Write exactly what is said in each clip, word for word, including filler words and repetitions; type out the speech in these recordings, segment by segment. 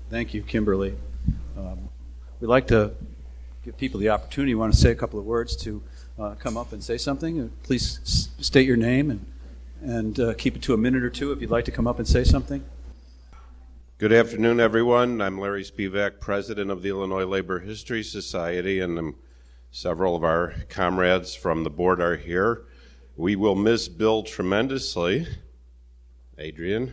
Thank you, Kimberly. Um, we'd like to give people the opportunity. You want to say a couple of words to uh, come up and say something? Uh, please s- state your name and, and uh, keep it to a minute or two if you'd like to come up and say something. Good afternoon, everyone. I'm Larry Spivak, president of the Illinois Labor History Society, and um, several of our comrades from the board are here. We will miss Bill tremendously, Adrian,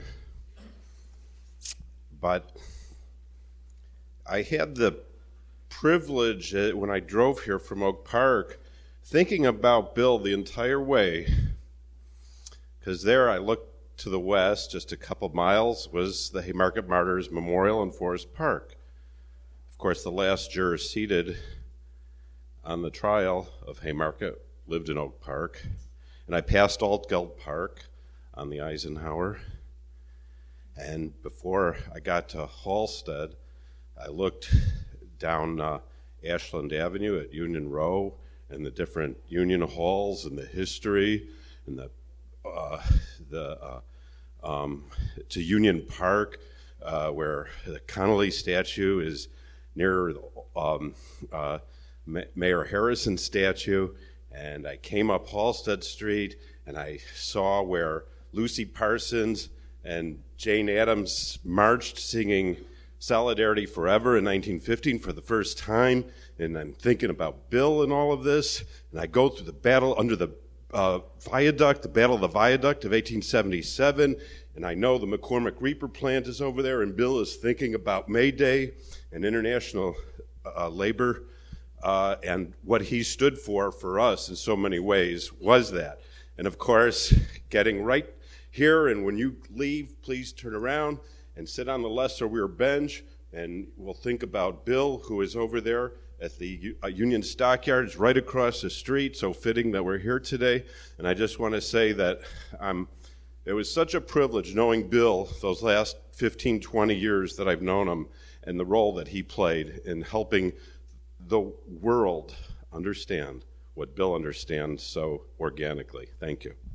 but I had the privilege uh, when I drove here from Oak Park thinking about Bill the entire way, because there I looked to the west, just a couple miles, was the Haymarket Martyrs Memorial in Forest Park. Of course, the last juror seated on the trial of Haymarket lived in Oak Park, and I passed Altgeld Park on the Eisenhower, and before I got to Halstead, I looked down uh, Ashland Avenue at Union Row and the different Union halls and the history and the uh, the uh, um, to Union Park uh, where the Connolly statue is near um, uh, Mayor Harrison's statue, and I came up Halstead Street and I saw where Lucy Parsons and Jane Addams marched singing Solidarity Forever in nineteen fifteen for the first time, and I'm thinking about Bill and all of this, and I go through the battle under the uh, viaduct, the Battle of the Viaduct of eighteen seventy-seven, and I know the McCormick Reaper plant is over there, and Bill is thinking about May Day and international uh, labor, uh, and what he stood for for us in so many ways was that. And of course, getting right here, and when you leave, please turn around and sit on the lesser rear bench, and we'll think about Bill, who is over there at the uh, Union Stockyards right across the street, so fitting that we're here today. And I just want to say that um, it was such a privilege knowing Bill those last fifteen, twenty years that I've known him, and the role that he played in helping the world understand what Bill understands so organically. Thank you.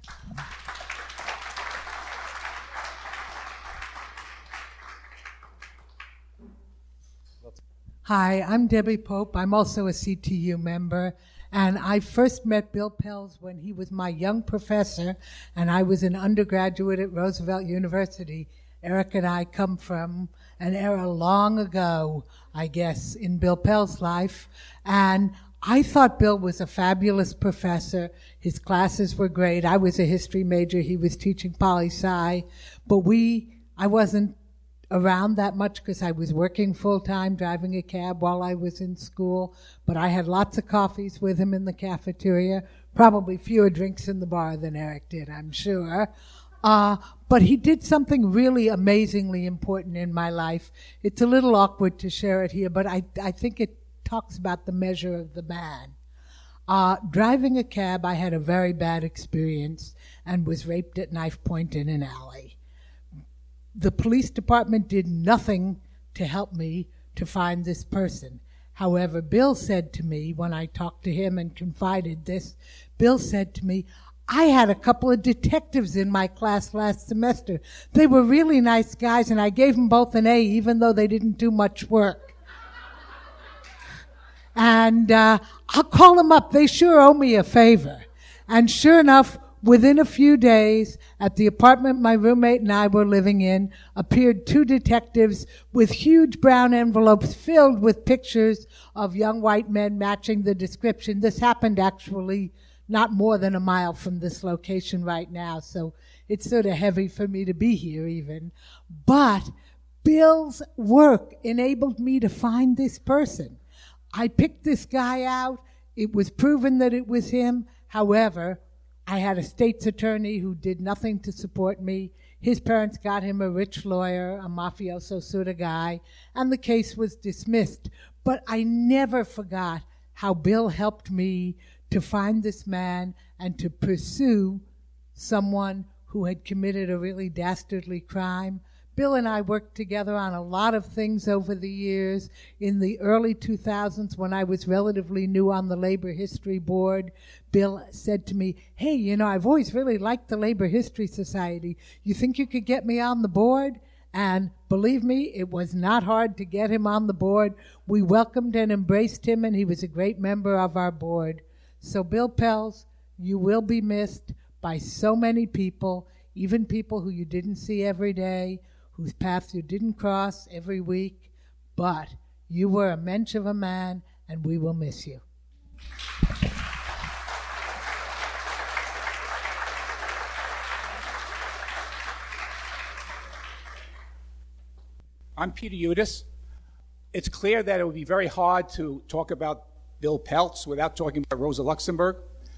Hi, I'm Debbie Pope. I'm also a C T U member, and I first met Bill Pelz when he was my young professor, and I was an undergraduate at Roosevelt University. Eric and I come from an era long ago, I guess, in Bill Pelz's life, and I thought Bill was a fabulous professor. His classes were great. I was a history major. He was teaching poli-sci, but we, I wasn't around that much because I was working full-time, driving a cab while I was in school, but I had lots of coffees with him in the cafeteria, probably fewer drinks in the bar than Eric did, I'm sure. Uh, but he did something really amazingly important in my life. It's a little awkward to share it here, but I, I think it talks about the measure of the man. Uh, driving a cab, I had a very bad experience and was raped at knife point in an alley. The police department did nothing to help me to find this person. However, Bill said to me, when I talked to him and confided this, Bill said to me, I had a couple of detectives in my class last semester. They were really nice guys, and I gave them both an A, even though they didn't do much work. And uh, I'll call them up. They sure owe me a favor. And sure enough, within a few days, at the apartment my roommate and I were living in, appeared two detectives with huge brown envelopes filled with pictures of young white men matching the description. This happened actually not more than a mile from this location right now, so it's sort of heavy for me to be here even. But Bill's work enabled me to find this person. I picked this guy out. It was proven that it was him. However, I had a state's attorney who did nothing to support me. His parents got him a rich lawyer, a mafioso sort of guy, and the case was dismissed. But I never forgot how Bill helped me to find this man and to pursue someone who had committed a really dastardly crime. Bill and I worked together on a lot of things over the years. In the early two thousands, when I was relatively new on the Labor History Board, Bill said to me, hey, you know, I've always really liked the Labor History Society. You think you could get me on the board? And believe me, it was not hard to get him on the board. We welcomed and embraced him, and he was a great member of our board. So Bill Pelz, you will be missed by so many people, even people who you didn't see every day, whose paths you didn't cross every week. But you were a mensch of a man, and we will miss you. I'm Peter Udis. It's clear that it would be very hard to talk about Bill Pelz without talking about Rosa Luxemburg,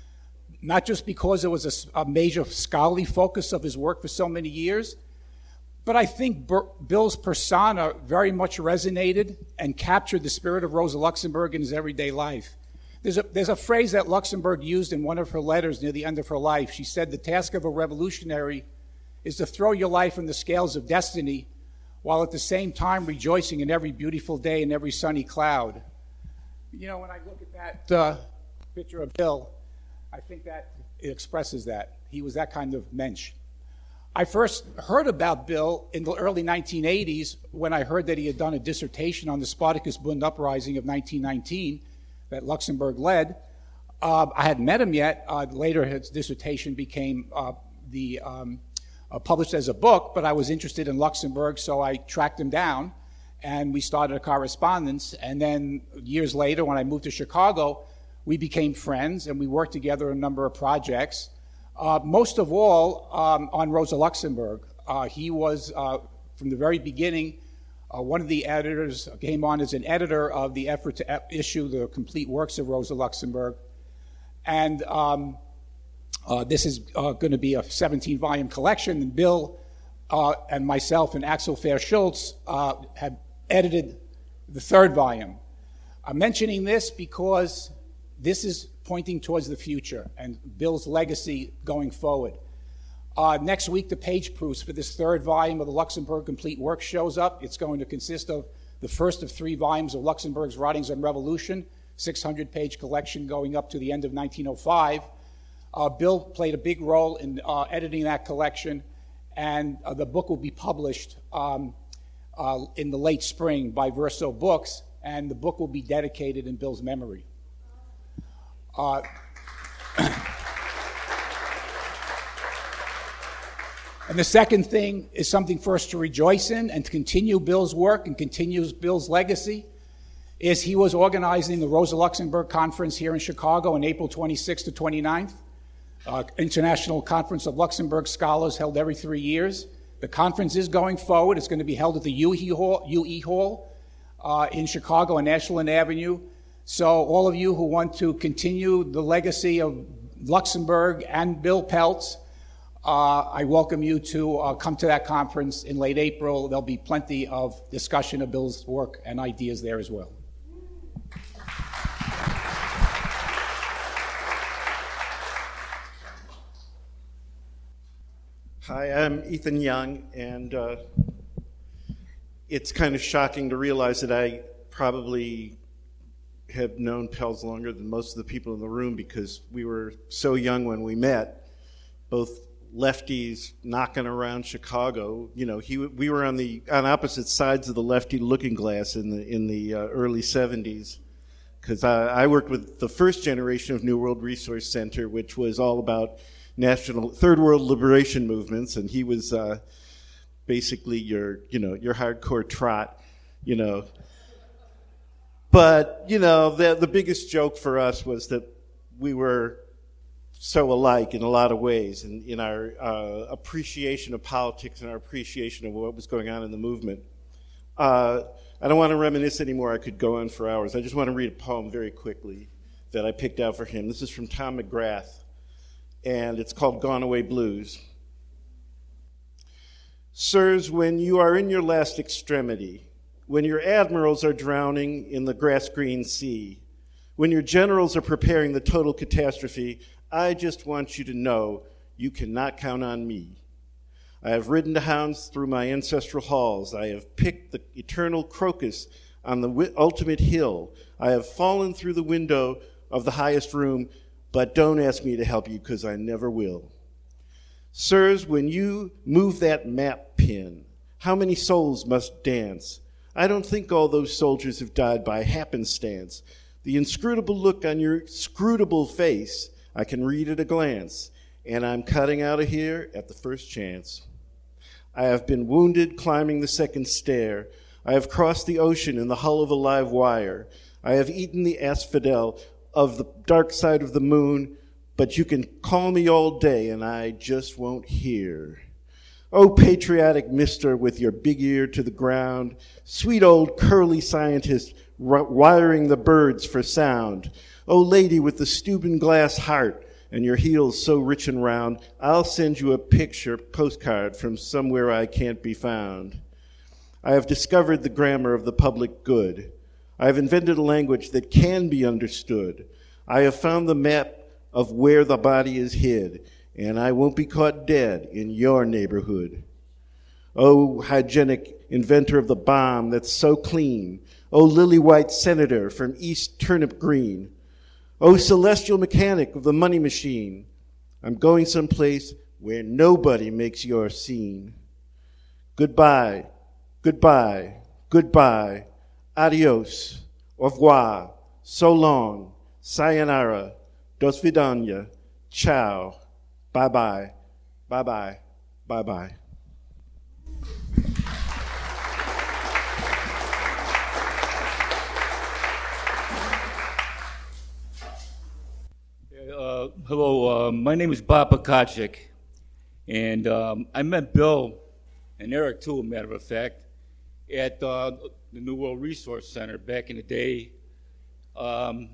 not just because it was a, a major scholarly focus of his work for so many years, but I think Bur- Bill's persona very much resonated and captured the spirit of Rosa Luxemburg in his everyday life. There's a, there's a phrase that Luxemburg used in one of her letters near the end of her life. She said, "The task of a revolutionary is to throw your life in the scales of destiny while at the same time rejoicing in every beautiful day and every sunny cloud." You know, when I look at that uh, picture of Bill, I think that it expresses that. He was that kind of mensch. I first heard about Bill in the early nineteen eighties when I heard that he had done a dissertation on the Spartacus Bund uprising of nineteen nineteen that Luxemburg led. Uh, I hadn't met him yet. Uh, later, his dissertation became uh, the... Um, Uh, published as a book, but I was interested in Luxemburg, so I tracked him down, and we started a correspondence. And then years later, when I moved to Chicago, we became friends, and we worked together on a number of projects, uh, most of all um, on Rosa Luxemburg. Uh, he was, uh, from the very beginning, uh, one of the editors, came on as an editor of the effort to e- issue the complete works of Rosa Luxemburg. And um, Uh, this is uh, going to be a seventeen-volume collection, and Bill uh, and myself and Axel Fair-Schultz uh, have edited the third volume. I'm mentioning this because this is pointing towards the future and Bill's legacy going forward. Uh, next week, the page proofs for this third volume of the Luxemburg Complete Work shows up. It's going to consist of the first of three volumes of Luxemburg's Writings on Revolution, six hundred page collection going up to the end of nineteen oh five. Uh, Bill played a big role in uh, editing that collection, and uh, the book will be published um, uh, in the late spring by Verso Books, and the book will be dedicated in Bill's memory. Uh, and the second thing is something for us to rejoice in and to continue Bill's work and continue Bill's legacy, is he was organizing the Rosa Luxemburg Conference here in Chicago on April twenty-sixth to twenty-ninth. Uh, International Conference of Luxembourg Scholars held every three years. The conference is going forward. It's going to be held at the U E Hall, U E Hall uh, in Chicago on Ashland Avenue. So all of you who want to continue the legacy of Luxemburg and Bill Pelz, uh, I welcome you to uh, come to that conference in late April. There'll be plenty of discussion of Bill's work and ideas there as well. Hi, I'm Ethan Young, and uh, it's kind of shocking to realize that I probably have known Pelz longer than most of the people in the room because we were so young when we met, both lefties knocking around Chicago. You know, he we were on the on opposite sides of the lefty looking glass in the in the uh, early seventies, because I, I worked with the first generation of New World Resource Center, which was all about national third world liberation movements, and he was uh, basically your, you know, your hardcore trot, you know. But you know, the the biggest joke for us was that we were so alike in a lot of ways, in in our uh, appreciation of politics and our appreciation of what was going on in the movement. Uh, I don't want to reminisce anymore. I could go on for hours. I just want to read a poem very quickly that I picked out for him. This is from Tom McGrath, and it's called Gone Away Blues. Sirs, when you are in your last extremity, when your admirals are drowning in the grass-green sea, when your generals are preparing the total catastrophe, I just want you to know you cannot count on me. I have ridden to hounds through my ancestral halls. I have picked the eternal crocus on the ultimate hill. I have fallen through the window of the highest room, but don't ask me to help you, because I never will. Sirs, when you move that map pin How many souls must dance? I don't think all those soldiers have died by happenstance. The inscrutable look on your scrutable face, I can read at a glance, and I'm cutting out of here at the first chance. I have been wounded climbing the second stair. I have crossed the ocean in the hull of a live wire. I have eaten the asphodel of the dark side of the moon, but you can call me all day and I just won't hear. Oh, patriotic mister with your big ear to the ground, sweet old curly scientist r- wiring the birds for sound. Oh, lady with the Steuben glass heart and your heels so rich and round, I'll send you a picture postcard from somewhere I can't be found. I have discovered the grammar of the public good. I have invented a language that can be understood. I have found the map of where the body is hid, and I won't be caught dead in your neighborhood. Oh, hygienic inventor of the bomb that's so clean. Oh, lily-white senator from East Turnip Green. Oh, celestial mechanic of the money machine. I'm going someplace where nobody makes your scene. Goodbye, goodbye, goodbye. Adios, au revoir, so long, sayonara, dos vidania, ciao, bye-bye, bye-bye, bye-bye. Uh, hello, uh, my name is Bob Pekaczyk, and um, I met Bill and Eric too, a matter of fact, at uh, the New World Resource Center back in the day. Um,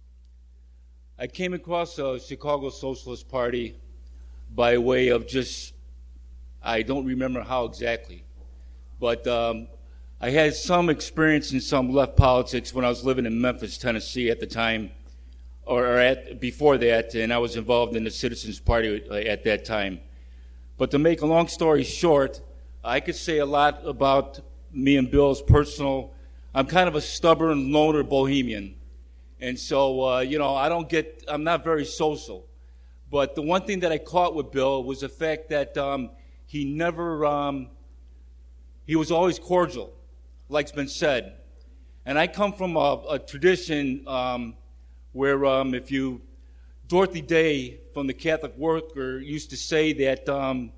I came across the Chicago Socialist Party by way of just, I don't remember how exactly, but um, I had some experience in some left politics when I was living in Memphis, Tennessee at the time, or at, before that, and I was involved in the Citizens Party at that time. But to make a long story short, I could say a lot about me and Bill's personal. I'm kind of a stubborn loner bohemian. And so, uh, you know, I don't get, I'm not very social. But the one thing that I caught with Bill was the fact that um, he never, um, he was always cordial, like's been said. And I come from a, a tradition um, where um, if you, Dorothy Day from the Catholic Worker used to say that um,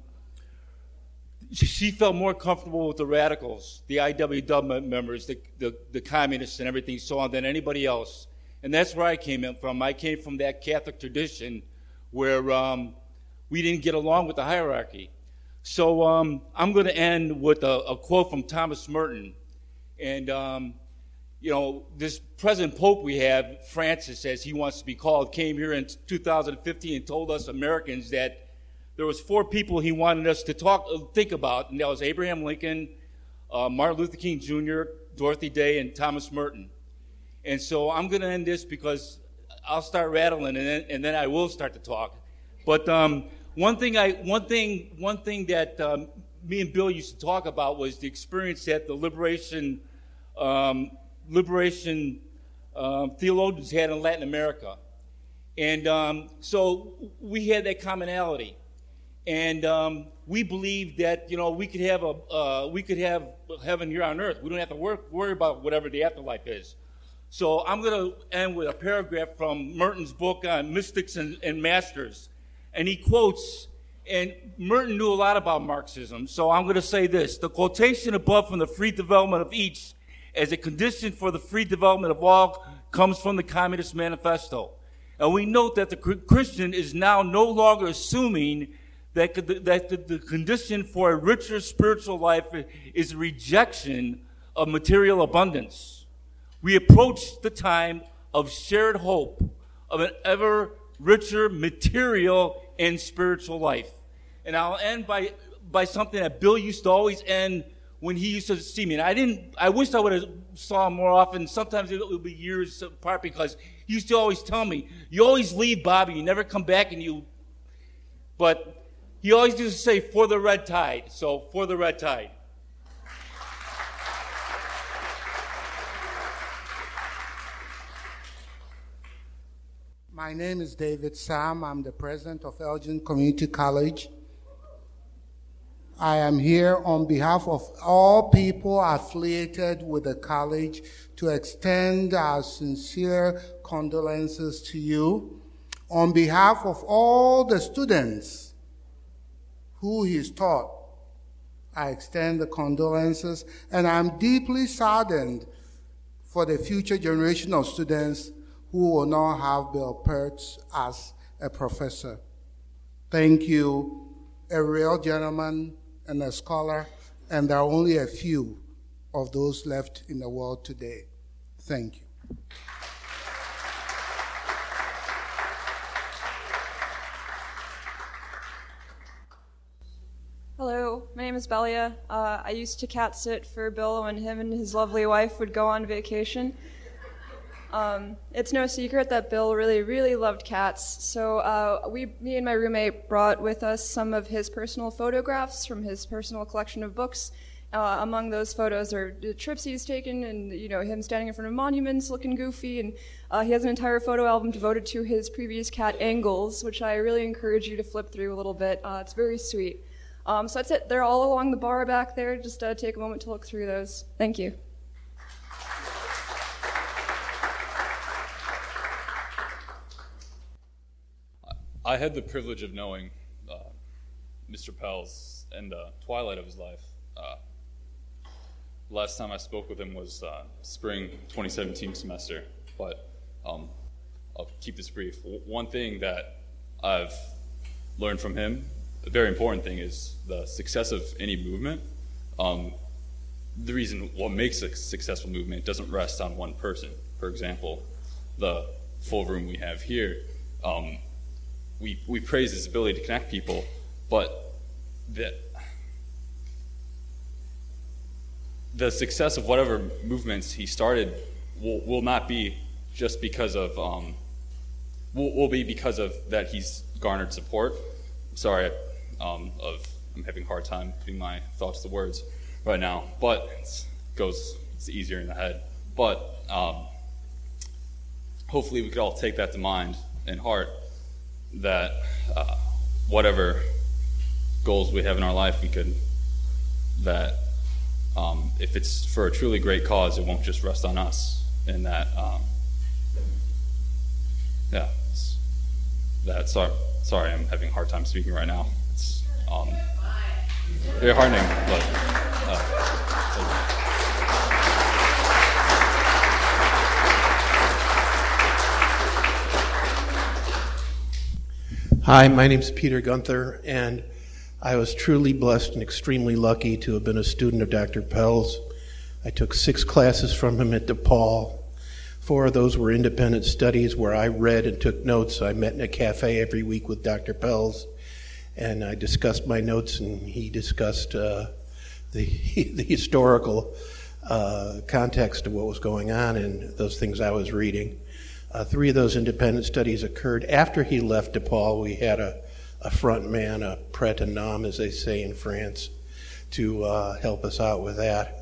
she felt more comfortable with the radicals, the I W W members, the, the, the communists and everything so on than anybody else. And that's where I came in from. I came from that Catholic tradition where um, we didn't get along with the hierarchy. So um, I'm going to end with a, a quote from Thomas Merton. And, um, you know, this present Pope we have, Francis, as he wants to be called, came here in two thousand fifteen and told us Americans that there was four people he wanted us to talk, think about, and that was Abraham Lincoln, uh, Martin Luther King Junior, Dorothy Day, and Thomas Merton. And so I'm going to end this because I'll start rattling, and then, and then I will start to talk. But um, one thing, I, one thing, one thing that um, me and Bill used to talk about was the experience that the liberation, um, liberation um, theologians had in Latin America, and um, so we had that commonality. And um, we believe that, you know, we could have a uh, we could have heaven here on earth. We don't have to work, worry about whatever the afterlife is. So I'm going to end with a paragraph from Merton's book on Mystics and, and Masters. And he quotes, and Merton knew a lot about Marxism, so I'm going to say this. The quotation above from the free development of each as a condition for the free development of all comes from the Communist Manifesto. And we note that the Christian is now no longer assuming that the, that the, the condition for a richer spiritual life is a rejection of material abundance. We approach the time of shared hope of an ever richer material and spiritual life. And I'll end by by something that Bill used to always end when he used to see me. And I didn't, I wish I would have saw him more often. Sometimes it would be years apart because he used to always tell me, you always leave, Bobby, you never come back, and you, but he always used to say, for the red tide. So, for the red tide. My name is David Sam. I'm the president of Elgin Community College. I am here on behalf of all people affiliated with the college to extend our sincere condolences to you. On behalf of all the students who he's taught, I extend the condolences, and I'm deeply saddened for the future generation of students who will not have Bill Peltz as a professor. Thank you, a real gentleman and a scholar, and there are only a few of those left in the world today. Thank you. Hello, my name is Belia. Uh, I used to cat sit for Bill when him and his lovely wife would go on vacation. Um, it's no secret that Bill really, really loved cats, so uh, we, me and my roommate brought with us some of his personal photographs from his personal collection of books. Uh, among those photos are the trips he's taken, and you know him standing in front of monuments, looking goofy, and uh, he has an entire photo album devoted to his previous cat, Angles, which I really encourage you to flip through a little bit. Uh, it's very sweet. Um, so that's it. They're all along the bar back there. Just uh, take a moment to look through those. Thank you. I had the privilege of knowing uh, Mister Peltz in the twilight of his life. Uh, last time I spoke with him was uh, spring twenty seventeen semester, but um, I'll keep this brief. W- one thing that I've learned from him, a very important thing, is the success of any movement. Um, the reason what makes a successful movement doesn't rest on one person. For example, the full room we have here, um, we we praise his ability to connect people, but the, the success of whatever movements he started will, will not be just because of, um, will, will be because of that he's garnered support. Sorry, um, of I'm having a hard time putting my thoughts to words right now, but it goes, it's easier in the head. But um, hopefully we could all take that to mind and heart, that uh, whatever goals we have in our life, we could, that um, if it's for a truly great cause, it won't just rest on us. And that, um, yeah, that, sorry, sorry, I'm having a hard time speaking right now. It's um, very heartening, but uh, Hi, my name is Peter Gunther, and I was truly blessed and extremely lucky to have been a student of Doctor Peltz. I took six classes from him at DePaul. Four of those were independent studies where I read and took notes. I met in a cafe every week with Doctor Peltz, and I discussed my notes, and he discussed uh, the, the historical uh, context of what was going on and those things I was reading. Uh, three of those independent studies occurred after he left DePaul. We had a, a front man, a prête à nom, as they say in France, to uh, help us out with that.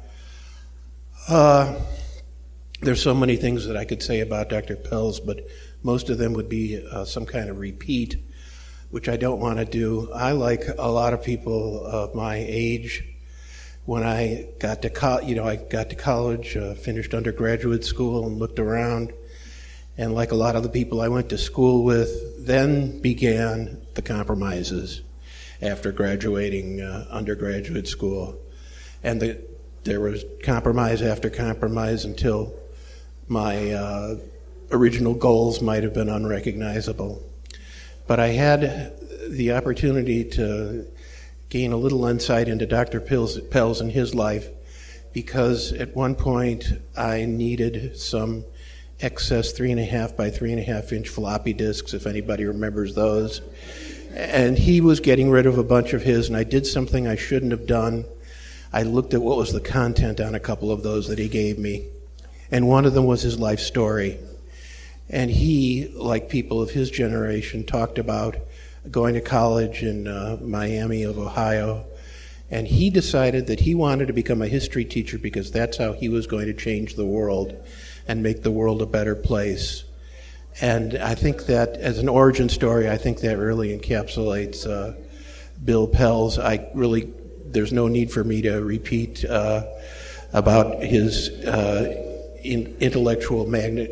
Uh, there's so many things that I could say about Doctor Peltz, but most of them would be uh, some kind of repeat, which I don't want to do. I, like a lot of people of my age, when I got to co- you know, I got to college, uh, finished undergraduate school, and looked around. And like a lot of the people I went to school with, then began the compromises after graduating uh, undergraduate school. And the, there was compromise after compromise until my uh, original goals might have been unrecognizable. But I had the opportunity to gain a little insight into Doctor Peltz and his life, because at one point I needed some excess three and a half by three and a half inch floppy disks, if anybody remembers those. And he was getting rid of a bunch of his, and I did something I shouldn't have done. I looked at what was the content on a couple of those that he gave me, and one of them was his life story. And he, like people of his generation, talked about going to college in uh, Miami of Ohio, and he decided that he wanted to become a history teacher because that's how he was going to change the world and make the world a better place. And I think that, as an origin story, I think that really encapsulates uh, Bill Peltz. I really there's no need for me to repeat uh, about his uh, in, intellectual magni-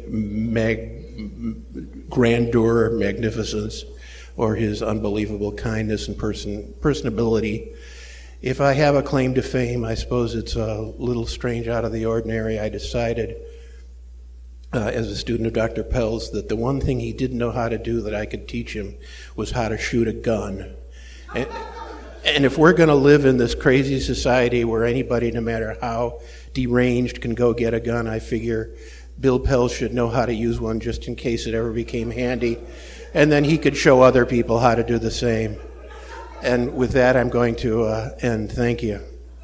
mag- grandeur, magnificence, or his unbelievable kindness and person personability. If I have a claim to fame, I suppose it's a little strange, out of the ordinary. I decided uh, as a student of Doctor Pelz that the one thing he didn't know how to do that I could teach him was how to shoot a gun. And, and if we're going to live in this crazy society where anybody, no matter how deranged, can go get a gun, I figure Bill Pelz should know how to use one just in case it ever became handy. And then he could show other people how to do the same. And with that, I'm going to uh, end. Thank you.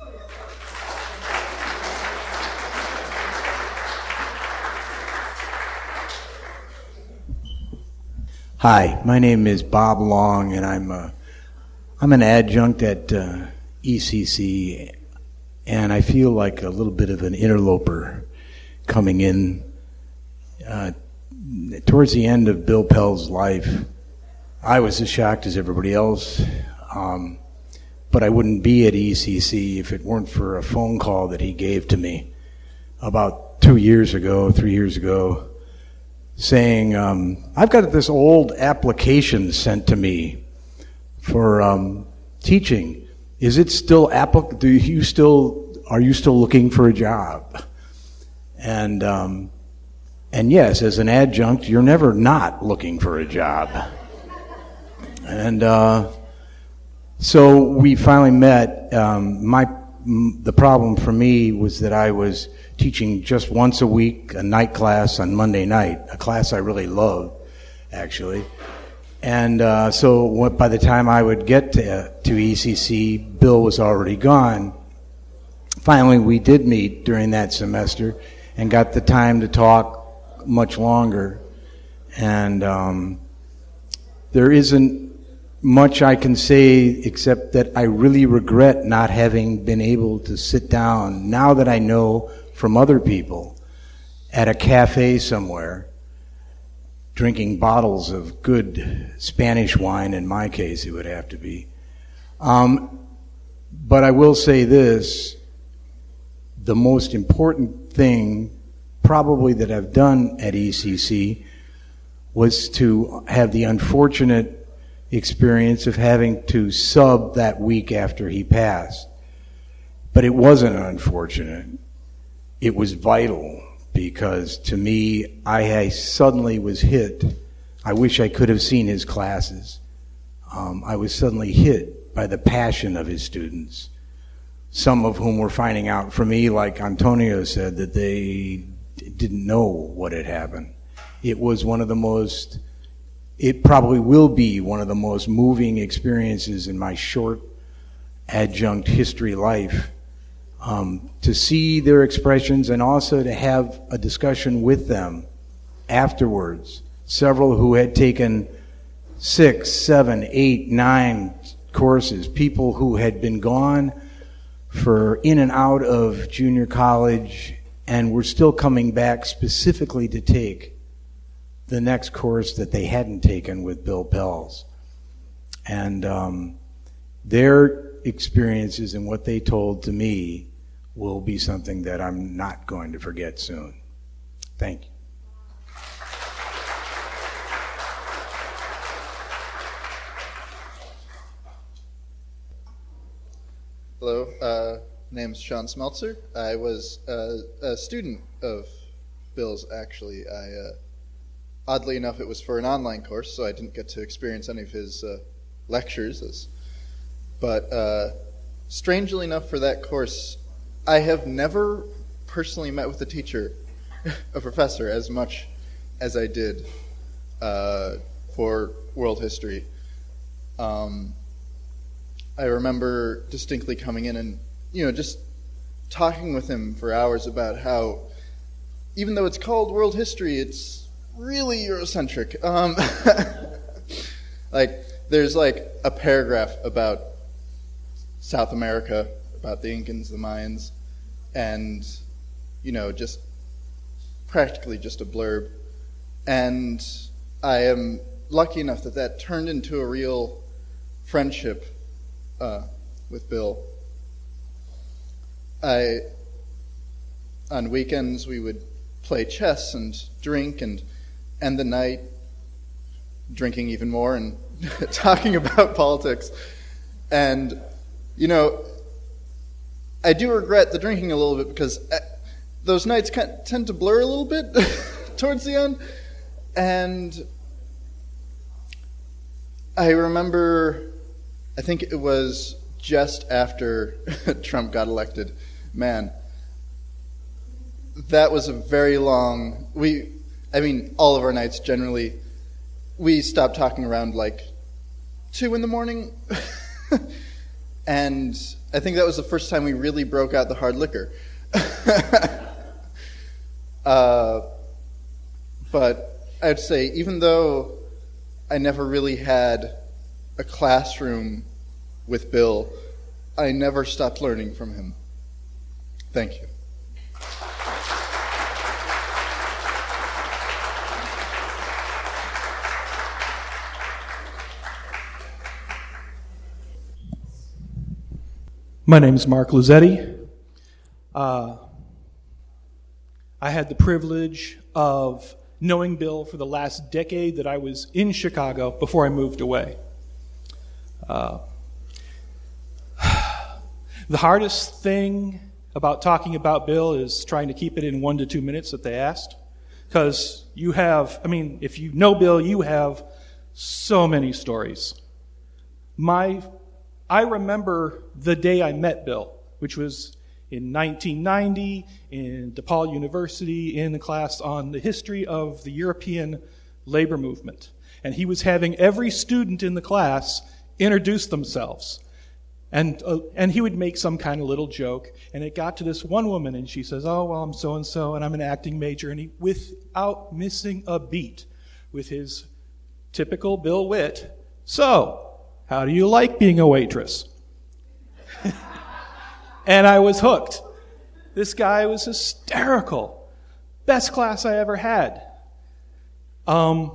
Hi, my name is Bob Long, and I'm uh, I'm an adjunct at uh, E C C, and I feel like a little bit of an interloper coming in. Uh, towards the end of Bill Pelz's life, I was as shocked as everybody else. Um, but I wouldn't be at E C C if it weren't for a phone call that he gave to me about two years ago, three years ago, saying, um, I've got this old application sent to me for um, teaching. Is it still applic- do you still, are you still looking for a job? And, um, and yes, as an adjunct, you're never not looking for a job. And, uh, So we finally met. Um, my the problem for me was that I was teaching just once a week, a night class on Monday night, a class I really loved, actually. And uh, so what, by the time I would get to, uh, to E C C, Bill was already gone. Finally, we did meet during that semester and got the time to talk much longer. And um, there isn't much I can say except that I really regret not having been able to sit down, now that I know from other people, at a cafe somewhere, drinking bottles of good Spanish wine. In my case, it would have to be. Um, but I will say this, the most important thing probably that I've done at E C C was to have the unfortunate experience of having to sub that week after he passed. But it wasn't unfortunate. It was vital, because to me, I, I suddenly was hit. I wish I could have seen his classes. Um, I was suddenly hit by the passion of his students, some of whom were finding out from me, like Antonio said, that they didn't know what had happened. It was one of the most It probably will be one of the most moving experiences in my short adjunct history life, um, to see their expressions and also to have a discussion with them afterwards. Several who had taken six, seven, eight, nine courses, people who had been gone for in and out of junior college and were still coming back specifically to take the next course that they hadn't taken with Bill Pelz. And um, their experiences and what they told to me will be something that I'm not going to forget soon. Thank you. Hello, uh, name's Sean Smeltzer. I was uh, a student of Bill's, actually. I uh, Oddly enough, it was for an online course, so I didn't get to experience any of his uh, lectures. As, but uh, strangely enough, for that course, I have never personally met with a teacher, a professor, as much as I did uh, for world history. Um, I remember distinctly coming in and, you know, just talking with him for hours about how, even though it's called world history, it's really Eurocentric. Um, like, there's like a paragraph about South America, about the Incans, the Mayans, and, you know, just practically just a blurb. And I am lucky enough that that turned into a real friendship uh, with Bill. I, on weekends, we would play chess and drink and end the night drinking even more and talking about politics. And, you know, I do regret the drinking a little bit because those nights kind of tend to blur a little bit towards the end. And I remember, I think it was just after Trump got elected. Man, that was a very long, we, I mean, all of our nights generally, we stopped talking around like two in the morning. And I think that was the first time we really broke out the hard liquor. uh, but I'd say, even though I never really had a classroom with Bill, I never stopped learning from him. Thank you. My name is Mark Luzetti. Uh, I had the privilege of knowing Bill for the last decade that I was in Chicago before I moved away. Uh, the hardest thing about talking about Bill is trying to keep it in one to two minutes that they asked. Because you have, I mean, if you know Bill, you have so many stories. My I remember the day I met Bill, which was in nineteen ninety in DePaul University in a class on the history of the European labor movement. And he was having every student in the class introduce themselves. And uh, and he would make some kind of little joke. And it got to this one woman, and she says, oh, well, I'm so-and-so, and I'm an acting major. And he, without missing a beat, with his typical Bill wit, so, how do you like being a waitress? And I was hooked. This guy was hysterical. Best class I ever had. Um,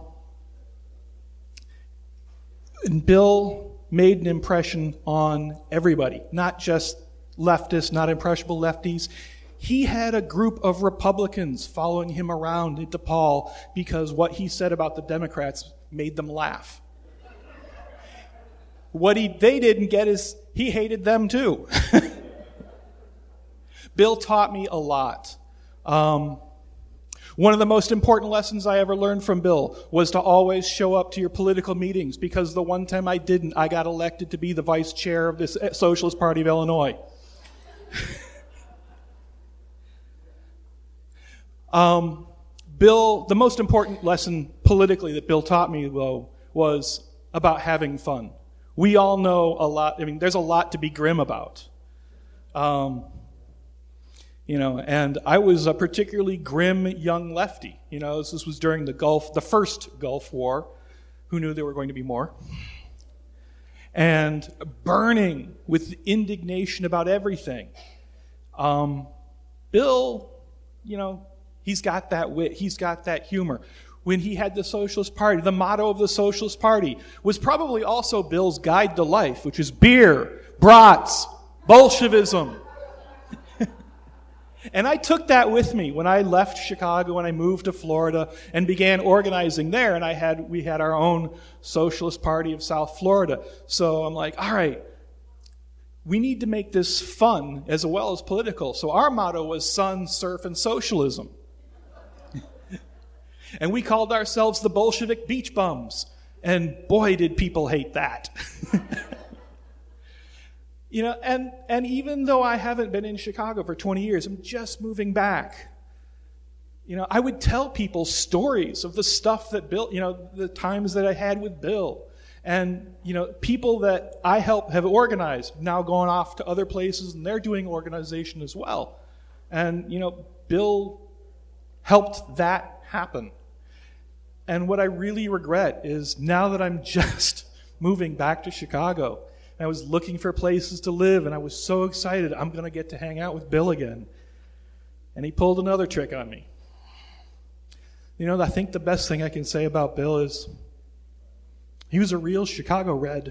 and Bill made an impression on everybody, not just leftists, not impressionable lefties. He had a group of Republicans following him around at DePaul because what he said about the Democrats made them laugh. What he they didn't get is he hated them too. Bill taught me a lot. Um, one of the most important lessons I ever learned from Bill was to always show up to your political meetings, because the one time I didn't, I got elected to be the vice chair of the Socialist Party of Illinois. um, Bill, the most important lesson politically that Bill taught me, though, was about having fun. We all know a lot. I mean, there's a lot to be grim about. Um, you know, and I was a particularly grim young lefty. You know, this was during the Gulf, the first Gulf War. Who knew there were going to be more? And burning with indignation about everything. Um, Bill, you know, he's got that wit. He's got that humor. When he had the Socialist Party, the motto of the Socialist Party was probably also Bill's guide to life, which is beer, brats, Bolshevism. And I took that with me when I left Chicago and I moved to Florida and began organizing there. And I had we had our own Socialist Party of South Florida. So I'm like, all right, we need to make this fun as well as political. So our motto was sun, surf, and socialism. And we called ourselves the Bolshevik Beach Bums. And boy, did people hate that. You know, and, and even though I haven't been in Chicago for twenty years, I'm just moving back. You know, I would tell people stories of the stuff that Bill, you know, the times that I had with Bill. And, you know, people that I help have organized, now going off to other places, and they're doing organization as well. And, you know, Bill helped that happen. And what I really regret is now that I'm just moving back to Chicago, and I was looking for places to live, and I was so excited I'm going to get to hang out with Bill again. And he pulled another trick on me. You know, I think the best thing I can say about Bill is he was a real Chicago Red.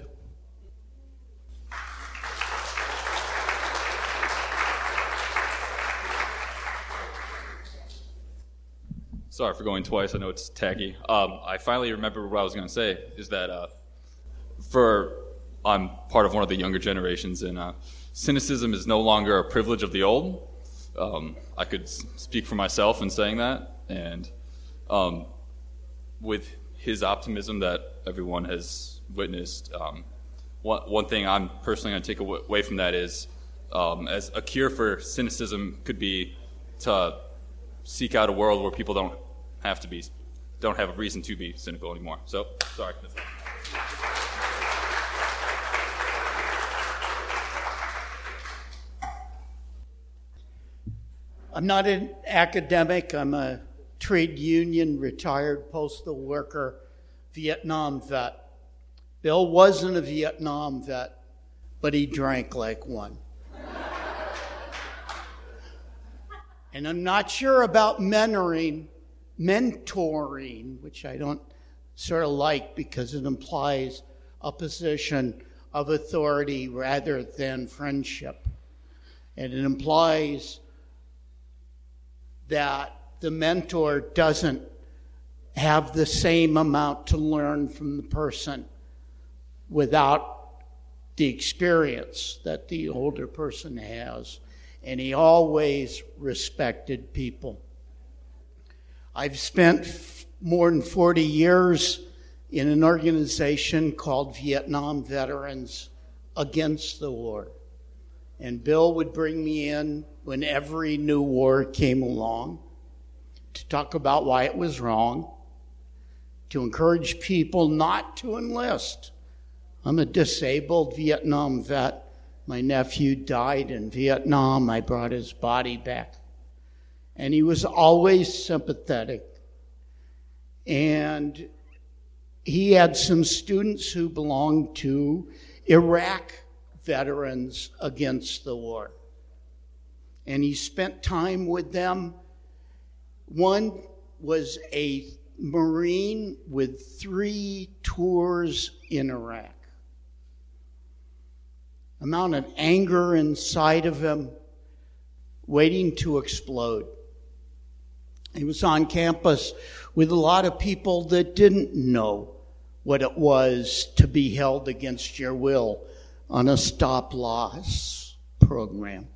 sorry for going twice. I know it's tacky. Um, I finally remember what I was going to say, is that uh, for I'm part of one of the younger generations, and uh, cynicism is no longer a privilege of the old. Um, I could s- speak for myself in saying that, and um, with his optimism that everyone has witnessed, um, one, one thing I'm personally going to take away from that is, um, as a cure for cynicism could be to seek out a world where people don't have to be, don't have a reason to be cynical anymore. So, sorry. I'm not an academic. I'm a trade union retired postal worker, Vietnam vet. Bill wasn't a Vietnam vet, but he drank like one. And I'm not sure about mentoring, mentoring, which I don't sort of like because it implies a position of authority rather than friendship. And it implies that the mentor doesn't have the same amount to learn from the person without the experience that the older person has. And he always respected people. I've spent f- more than forty years in an organization called Vietnam Veterans Against the War. And Bill would bring me in when every new war came along to talk about why it was wrong, to encourage people not to enlist. I'm a disabled Vietnam vet. My nephew died in Vietnam. I brought his body back. And he was always sympathetic. And he had some students who belonged to Iraq Veterans Against the War. And he spent time with them. One was a Marine with three tours in Iraq. Amount of anger inside of him, waiting to explode. He was on campus with a lot of people that didn't know what it was to be held against your will on a stop-loss program.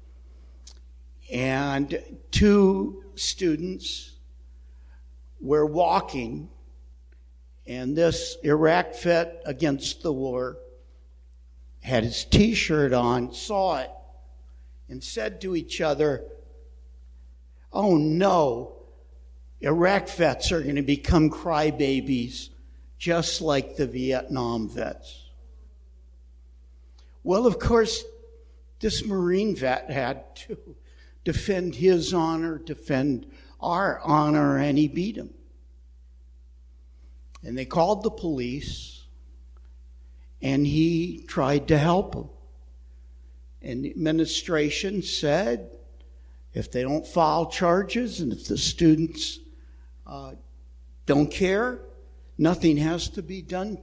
And two students were walking, and this Iraq vet against the war had his T-shirt on, saw it, and said to each other, "Oh no, Iraq vets are going to become crybabies just like the Vietnam vets." Well, of course, this Marine vet had to defend his honor, defend our honor, and he beat him. And they called the police, and he tried to help them. And the administration said, if they don't file charges and if the students uh, don't care, nothing has to be done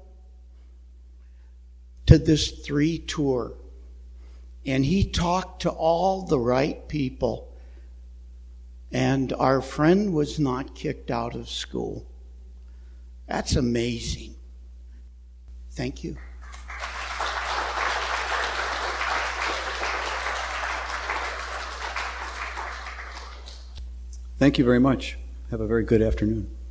to this three tour. And he talked to all the right people. And our friend was not kicked out of school. That's amazing. Thank you. Thank you very much. Have a very good afternoon.